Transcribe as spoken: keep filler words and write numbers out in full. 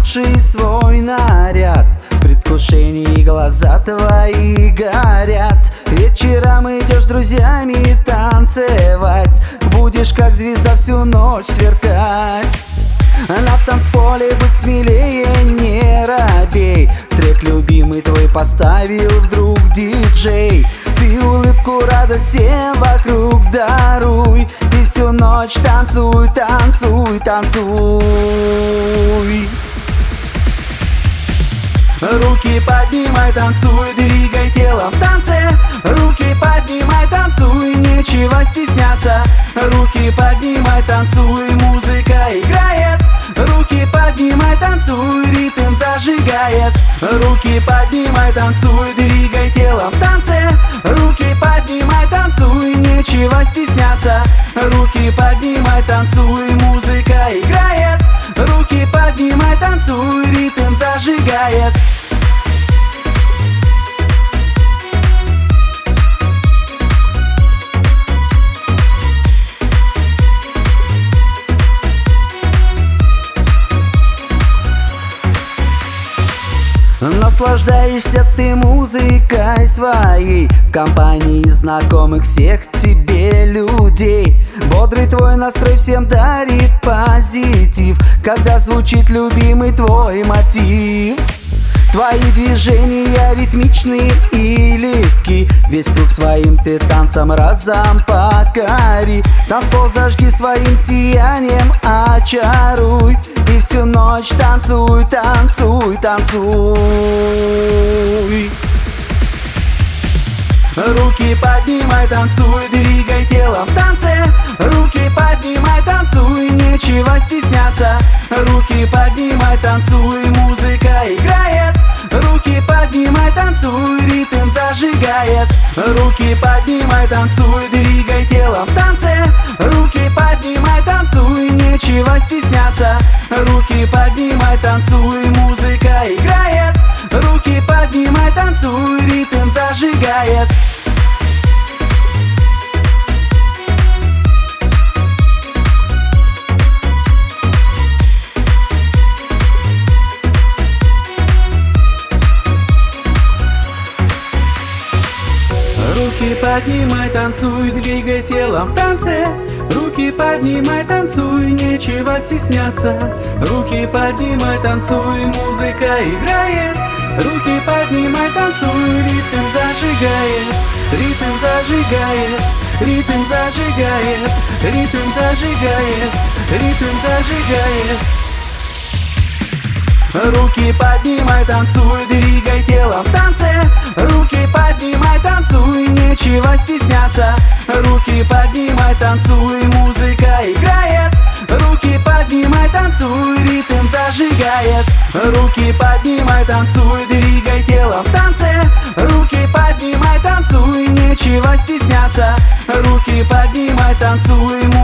лучший свой наряд. В предвкушении глаза твои горят. Вечером идешь с друзьями танцевать. Будешь как звезда всю ночь сверкать. На танцполе быть смелее, не робей. Трек любимый твой поставил вдруг диджей. Ты улыбку, радость всем вокруг даруй. И всю ночь танцуй, танцуй, танцуй. Руки поднимай, танцуй, двигай телом в танце. Руки поднимай, танцуй, нечего стесняться. Руки поднимай, танцуй, музыка играет. Руки поднимай, танцуй, ритм зажигает. Руки поднимай, танцуй, двигай телом в танце. Руки поднимай, танцуй, нечего стесняться. Руки поднимай, танцуй, музыка играет. Руки поднимай, танцуй, ритм зажигает. Наслаждаешься ты музыкой своей в компании знакомых всех тебе людей. Бодрый твой настрой всем дарит позитив, когда звучит любимый твой мотив. Твои движения ритмичные и легки. Весь круг своим ты танцем разом покори. Танцпол зажги своим сиянием, очаруй. И всю ночь танцуй, танцуй, танцуй. Руки поднимай, танцуй, двигай телом в танце. Руки поднимай, танцуй, нечего стесняться. Руки поднимай, танцуй, музыка играет. Руки поднимай, танцуй, ритм зажигает. Руки поднимай, танцуй, двигай телом в танце. Руки поднимай, танцуй, нечего стесняться. Руки поднимай, танцуй, музыка играет. Руки поднимай, танцуй, ритм зажигает. Руки поднимай, танцуй, двигай телом в танце. Руки поднимай, танцуй, нечего стесняться. Руки поднимай, танцуй, музыка играет. Руки поднимай, танцуй, ритм зажигает. Ритм зажигает, ритм зажигает, ритм зажигает, ритм зажигает. Руки поднимай, танцуй, двигай телом в танце. Руки поднимай, танцуй, нечего стесняться. Руки поднимай, танцуй, музыка играет. Руки поднимай, танцуй, ритм зажигает. Руки поднимай, танцуй, двигай телом в танце. Руки поднимай, танцуй, нечего стесняться. Руки поднимай, танцуй,